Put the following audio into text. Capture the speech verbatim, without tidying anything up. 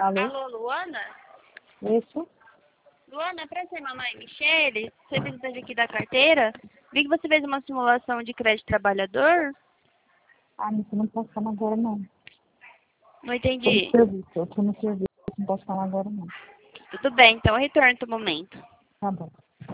Alô? Alô, Luana? Isso? Luana, pra ser mamãe Michele, você visitante aqui da carteira, vi que você fez uma simulação de crédito trabalhador. Ah, mas você não posso falar agora, não. Não Tô no entendi. serviço, eu tô no serviço, não posso falar agora, não. Tudo bem, então eu retorno no momento. Tá bom.